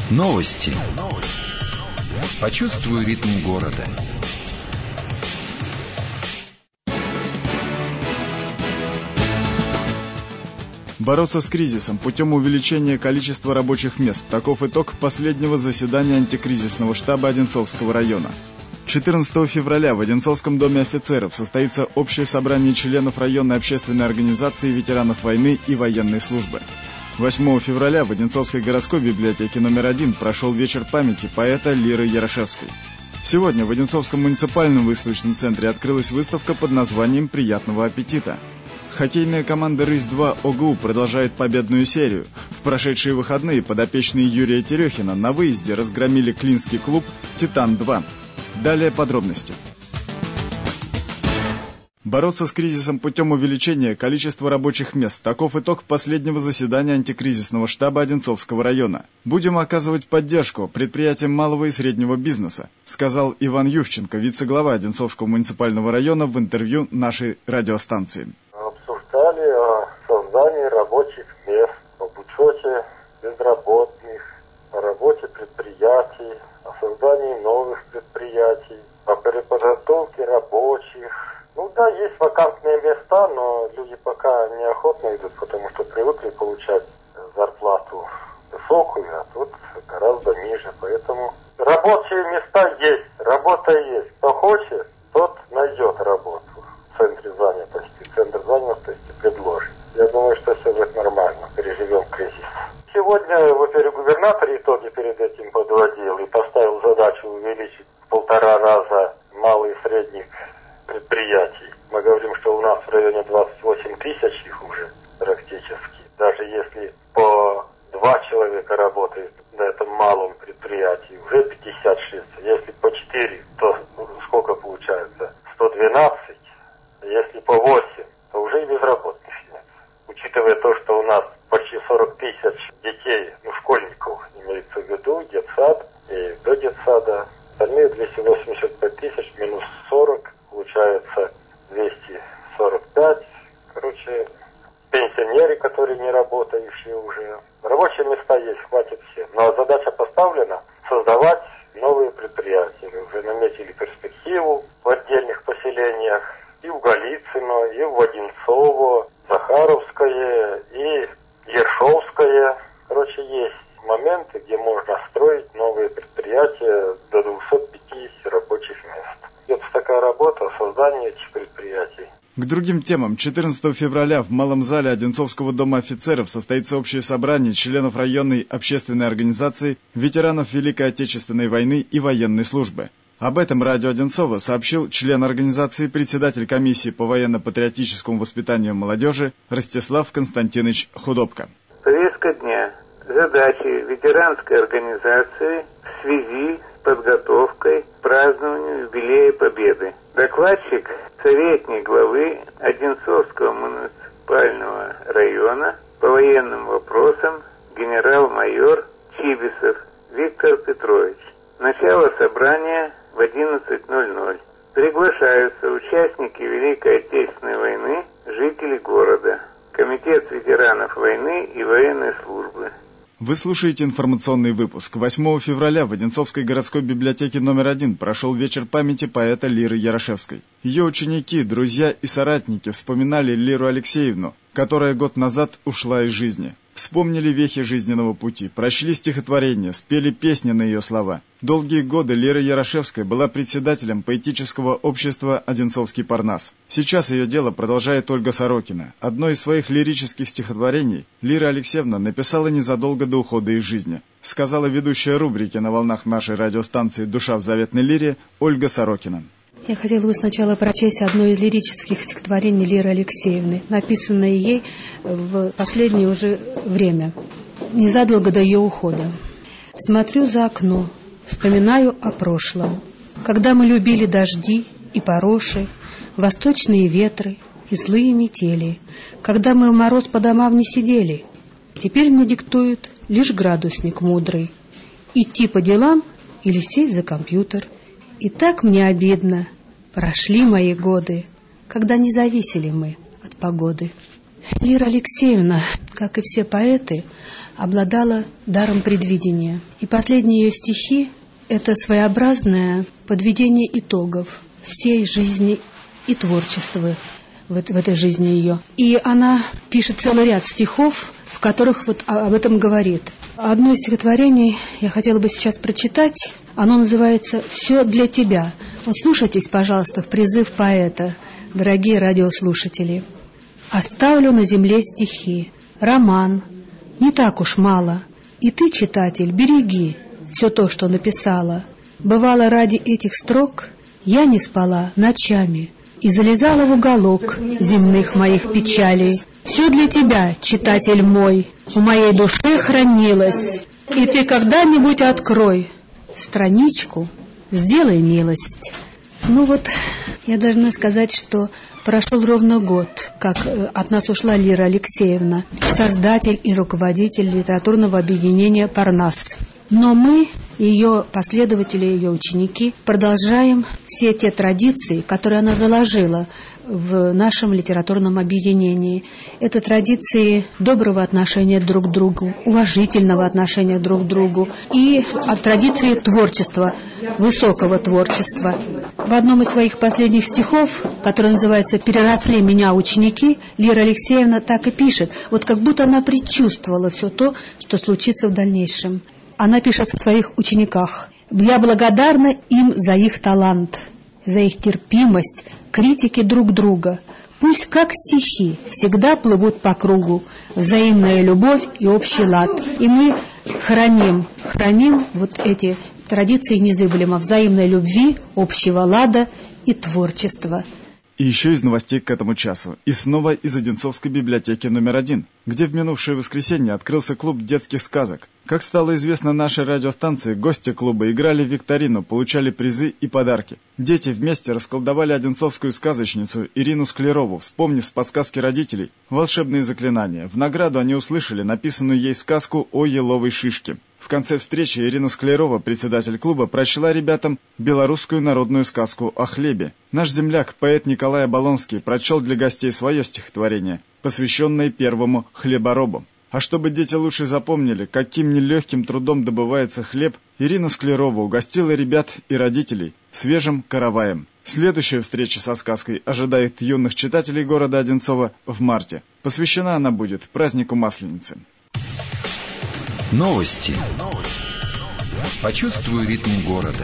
Новости. Почувствуй ритм города. Бороться с кризисом путем увеличения количества рабочих мест. Таков итог последнего заседания антикризисного штаба Одинцовского района. 14 февраля в Одинцовском доме офицеров состоится общее собрание членов районной общественной организации ветеранов войны и военной службы. 8 февраля в Одинцовской городской библиотеке номер 1 прошел вечер памяти поэта Лиры Ярошевской. Сегодня в Одинцовском муниципальном выставочном центре открылась выставка под названием «Приятного аппетита». Хоккейная команда «Рысь-2» ОГУ продолжает победную серию. В прошедшие выходные подопечные Юрия Терехина на выезде разгромили клинский клуб «Титан-2». Далее подробности. Бороться с кризисом путем увеличения количества рабочих мест. Таков итог последнего заседания антикризисного штаба Одинцовского района. Будем оказывать поддержку предприятиям малого и среднего бизнеса, сказал Иван Ювченко, вице-глава Одинцовского муниципального района в интервью нашей радиостанции. Обсуждали о создании рабочих мест, об учете безработных, о работе предприятий, о создании новых предприятий, о переподготовке рабочих. Да, есть вакантные места, но люди пока неохотно идут, потому что привыкли получать зарплату высокую, а тут гораздо ниже. Поэтому рабочие места есть, работа есть. Кто хочет, тот найдет работу в центре занятости. Центр занятости предложит. Я думаю, что все будет нормально, переживем кризис. Сегодня, во-первых, губернатор итоги перед этим подводил и поставил задачу увеличить в 1,5 раза малые и средних предприятий. Мы говорим, что у нас в районе 28 тысяч их уже практически. Даже если по 2 человека работает на этом малом предприятии, уже 56. Если по 4, то сколько получается? 112. Если по 8, то уже и безработных нет. Учитывая то, что у нас почти 40 тысяч детей, школьников, имеется в виду, детсад и до детсада. Остальные 285 тысяч минус 40, получается 245. Пенсионеры, которые не работающие уже. Рабочие места есть, хватит всем. Но задача поставлена создавать новые предприятия. Мы уже наметили перспективу в отдельных поселениях. И в Голицыно, и в Одинцово, Захаровское, и Ершовское. Есть моменты, где можно строить новые предприятия до 250 рабочих мест. Это такая работа, создание этих предприятий. К другим темам. 14 февраля в Малом зале Одинцовского дома офицеров состоится общее собрание членов районной общественной организации ветеранов Великой Отечественной войны и военной службы. Об этом радио Одинцова сообщил член организации, председатель комиссии по военно-патриотическому воспитанию молодежи Ростислав Константинович Худобко. Повестка дня. Задачи ветеранской организации в связи с подготовкой к празднованию юбилея Победы. Докладчик — советник главы Одинцовского муниципального района по военным вопросам генерал-майор Чибисов Виктор Петрович. Начало собрания в 11:00. Приглашаются участники Великой Отечественной войны, жители города, Комитет ветеранов войны и военной службы. Вы слушаете информационный выпуск. 8 февраля в Одинцовской городской библиотеке номер 1 прошел вечер памяти поэта Лиры Ярошевской. Ее ученики, друзья и соратники вспоминали Лиру Алексеевну, которая год назад ушла из жизни. Вспомнили вехи жизненного пути, прочли стихотворения, спели песни на ее слова. Долгие годы Лира Ярошевская была председателем поэтического общества «Одинцовский Парнас». Сейчас ее дело продолжает Ольга Сорокина. Одно из своих лирических стихотворений Лира Алексеевна написала незадолго до ухода из жизни. Сказала ведущая рубрики на волнах нашей радиостанции «Душа в заветной лире» Ольга Сорокина. Я хотела бы сначала прочесть одно из лирических стихотворений Лиры Алексеевны, написанное ей в последнее уже время, незадолго до ее ухода. Смотрю за окно, вспоминаю о прошлом, когда мы любили дожди и пороши, восточные ветры и злые метели, когда мы в мороз по домам не сидели. Теперь мне диктует лишь градусник мудрый, идти по делам или сесть за компьютер. И так мне обидно, прошли мои годы, когда не зависели мы от погоды. Лира Алексеевна, как и все поэты, обладала даром предвидения. И последние ее стихи – это своеобразное подведение итогов всей жизни и творчества в этой жизни ее. И она пишет целый ряд стихов, в которых вот об этом говорит. Одно из стихотворений я хотела бы сейчас прочитать. Оно называется «Все для тебя». Вот слушайтесь, пожалуйста, в призыв поэта, дорогие радиослушатели. «Оставлю на земле стихи, роман, не так уж мало. И ты, читатель, береги все то, что написала. Бывало, ради этих строк я не спала ночами и залезала в уголок земных моих печалей. Все для тебя, читатель мой, в моей душе хранилось, и ты когда-нибудь открой страничку, сделай милость». Ну вот, я должна сказать, что прошел ровно год, как от нас ушла Лира Алексеевна, создатель и руководитель литературного объединения «Парнас». Но мы, ее последователи, ее ученики, продолжаем все те традиции, которые она заложила в нашем литературном объединении. Это традиции доброго отношения друг к другу, уважительного отношения друг к другу и традиции творчества, высокого творчества. В одном из своих последних стихов, который называется «Переросли меня ученики», Лира Алексеевна так и пишет, вот как будто она предчувствовала все то, что случится в дальнейшем. Она пишет о своих учениках: «Я благодарна им за их талант, за их терпимость, критики друг друга. Пусть как стихи всегда плывут по кругу, взаимная любовь и общий лад». И мы храним вот эти традиции незыблемо взаимной любви, общего лада и творчества. И еще из новостей к этому часу. И снова из Одинцовской библиотеки номер 1, где в минувшее воскресенье открылся клуб детских сказок. Как стало известно нашей радиостанции, гости клуба играли в викторину, получали призы и подарки. Дети вместе расколдовали одинцовскую сказочницу Ирину Склерову, вспомнив с подсказки родителей волшебные заклинания. В награду они услышали написанную ей сказку о еловой шишке. В конце встречи Ирина Склерова, председатель клуба, прочла ребятам белорусскую народную сказку о хлебе. Наш земляк, поэт Николай Оболонский, прочел для гостей свое стихотворение, посвященное первому хлеборобу. А чтобы дети лучше запомнили, каким нелегким трудом добывается хлеб, Ирина Склерова угостила ребят и родителей свежим караваем. Следующая встреча со сказкой ожидает юных читателей города Одинцова в марте. Посвящена она будет празднику Масленицы. Новости. Почувствуй ритм города.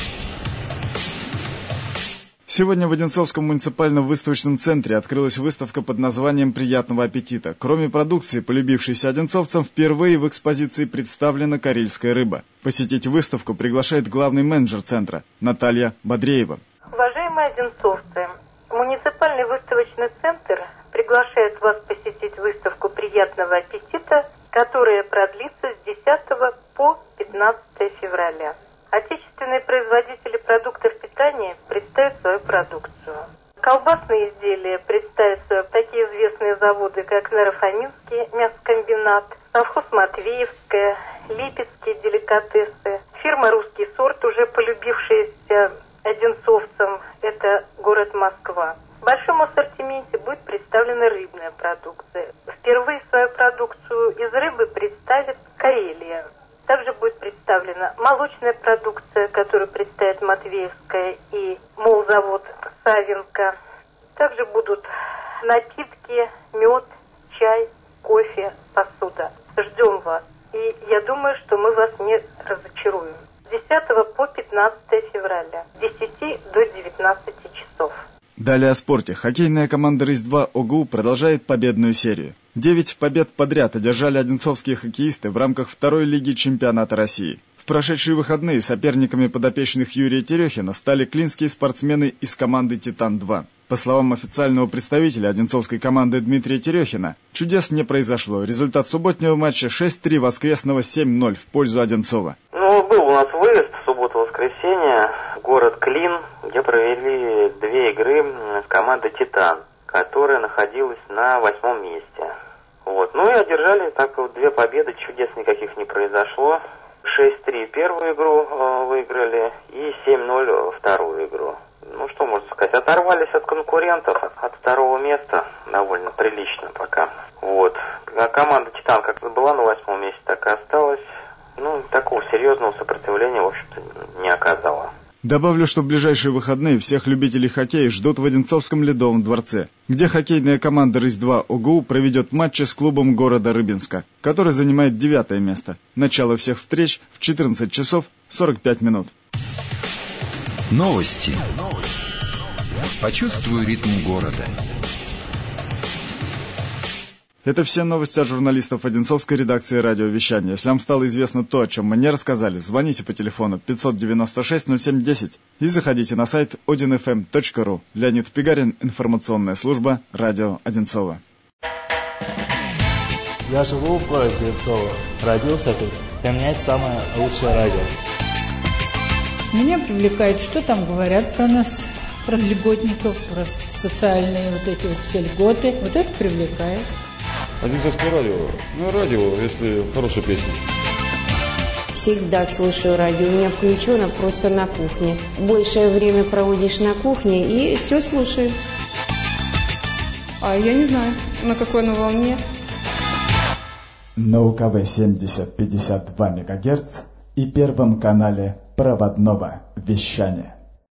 Сегодня в Одинцовском муниципальном выставочном центре открылась выставка под названием «Приятного аппетита». Кроме продукции, полюбившейся одинцовцам, впервые в экспозиции представлена карельская рыба. Посетить выставку приглашает главный менеджер центра Наталья Бодреева. Уважаемые одинцовцы, муниципальный выставочный центр приглашает вас посетить выставку «Приятного аппетита», которая продлится с 10 по 15 февраля. Отечественные производители продуктов питания представят свою продукцию. Колбасные изделия представят такие известные заводы, как Нарафаминский мясокомбинат, совхоз Матвеевская, Липецкие деликатесы, фирма «Русский сорт», уже полюбившаяся одинцовцам, это город Москва. В большом ассортименте будет представлена рыбная продукция. Впервые свою продукцию из рыбы представит Карелия. Также будет представлена молочная продукция, которую представит Матвеевская и молзавод Савенко. Также будут напитки, мед, чай, кофе, посуда. Ждем вас. И я думаю, что мы вас не разочаруем. С 10 по 15 февраля, с 10 до 19 часов. Далее о спорте. Хоккейная команда РИС-2 ОГУ продолжает победную серию. 9 побед подряд одержали одинцовские хоккеисты в рамках второй лиги чемпионата России. В прошедшие выходные соперниками подопечных Юрия Терехина стали клинские спортсмены из команды «Титан-2». По словам официального представителя одинцовской команды Дмитрия Терехина, чудес не произошло. Результат субботнего матча 6-3, воскресного 7-0 в пользу Одинцова. Был у нас выезд в субботу-воскресенье в город Клин, где провели 2 игры с командой «Титан», которая находилась на 8-м месте. И одержали так 2 победы, чудес никаких не произошло. 6-3 первую игру выиграли и 7-0 вторую игру. ну что можно сказать, оторвались от конкурентов, от второго места довольно прилично пока. Вот. А команда «Титан» как была на 8-м месте, так и осталась. Ну, такого серьезного сопротивления, в общем-то, не оказала. Добавлю, что в ближайшие выходные всех любителей хоккея ждут в Одинцовском ледовом дворце, где хоккейная команда «Рысь-2» ОГУ проведет матчи с клубом города Рыбинска, который занимает 9-е место. Начало всех встреч в 14 часов 45 минут. Новости. Почувствуй ритм города. Это все новости от журналистов Одинцовской редакции радиовещания. Если вам стало известно то, о чем мы не рассказали, звоните по телефону 596-07-10 и заходите на сайт odinfm.ru. Леонид Пигарин, информационная служба «Радио Одинцово». Я живу в городе Одинцово. Родился тут. Для меня это самое лучшее радио. Меня привлекает, что там говорят про нас, про льготников, про социальные вот эти вот все льготы. Вот это привлекает. Одинцовское радио. Ну, радио, если хорошая песня. Всегда слушаю радио. У меня включено просто на кухне. Большее время проводишь на кухне и все слушаю. Я не знаю, на какой оно волне. На УКВ 70-52 МГц и Первом канале проводного вещания.